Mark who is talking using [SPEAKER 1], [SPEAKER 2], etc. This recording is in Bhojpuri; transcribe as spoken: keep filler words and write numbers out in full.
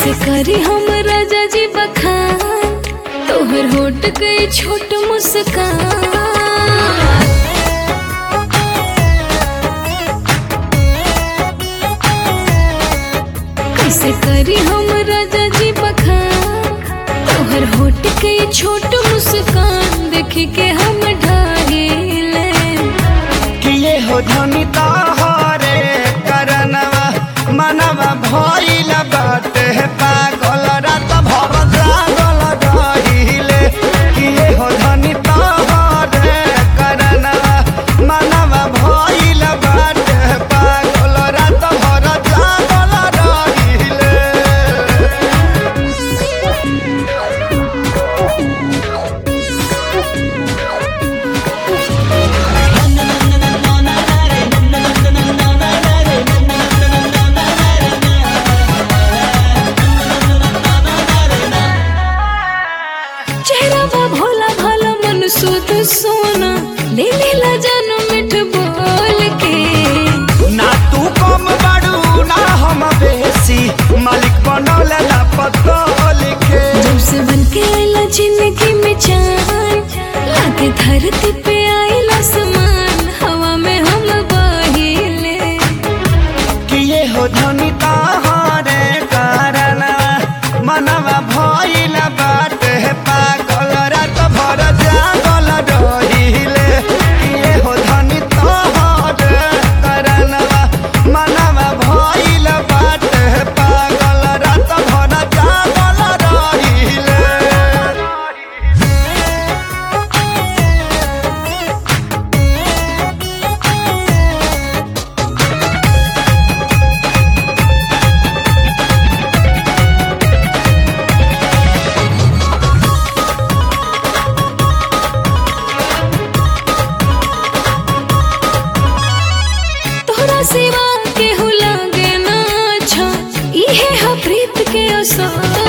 [SPEAKER 1] कैसे करी हम राजा जी बखान, तोहर होट गई छोट मुस्कान। कैसे करी हम राजा जी बखान, तोहर होट गई छोट मुस्कान। देख के हम ढाहिले
[SPEAKER 2] किए हो धनी तोहरे करनवा, मनवा भइल बाटे पागल, रात भर जागल रहिले। किए हो धनी तोहरे करनवा, मनवा भइल बाटे पागल, रात भर जागल रहिले।
[SPEAKER 1] चेहरा बा भोला भाला मन सुध सोना, ले लेला जानो मिठ बोल के।
[SPEAKER 2] ना तू कम बड़ू ना हम बेसी, मालिक बनौले ना पतोल के।
[SPEAKER 1] जब से बन के आइला जिंदगी में चान, लागे धरती पे आइला समान। हवा में हम बहिले
[SPEAKER 2] किए हो धनी तोहरे करनवा, मनवा भइल बाटे पागल, रात भर जागल रहिले। किए हो धनी तोहरे करनवा, मनवा भइल बाटे पागल, रात भर जागल रहिले।
[SPEAKER 1] तोहरा सिवा केहू लागे ना अच्छा, इहे हा प्रीत के असर।